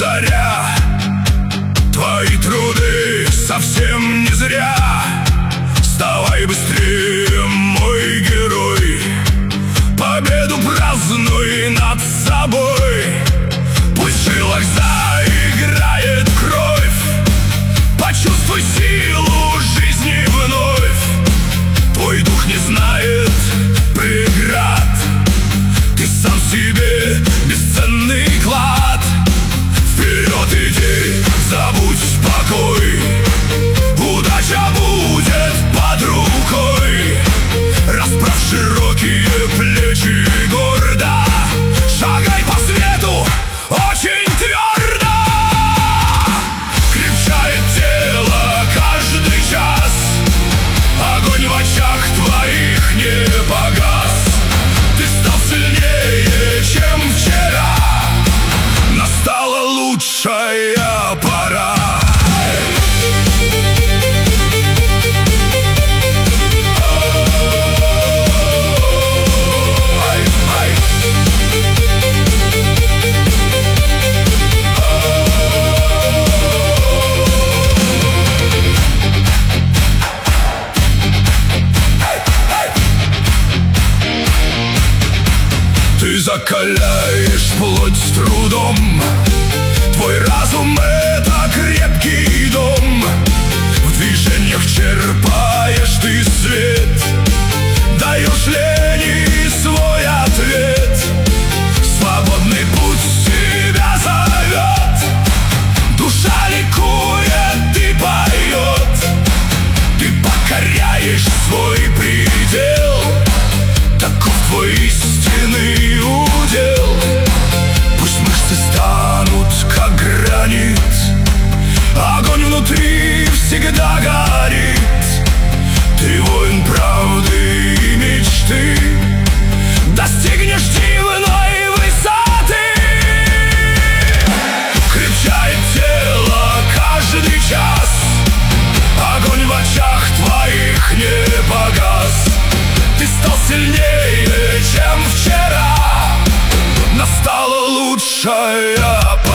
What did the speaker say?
заря. Твои труды совсем не зря. Вставай быстрее, мой герой, победу празднуй над собой. Пусть в жилах заиграет кровь, почувствуй силу жизни вновь. Твой дух не знает преград, ты сам себе бесценный клад. Вперед иди, забудь покой, удача будет под рукой. Расправь широкие плечи гордо, шагай по свету очень твердо. Крепчает тело каждый час, огонь в очах твоих не погас. Ты стал сильнее, чем вчера, настала лучшая пора. Ты закаляешь плоть с трудом, твой разум — это крепкий дом. В движениях черпаешь ты свет, даешь лени свой ответ. Свободный путь тебя зовет, душа ликует и поет. Ты покоряешь свой предел, таков твой истинный удел. Пусть мышцы станут как гранит, огонь внутри всегда горит. Ты воин правды и мечты, достигнешь дивной высоты. Крепчает тело каждый час, огонь в очах твоих не погас. Ты стал сильнее, чем вчера, настала лучшая пора.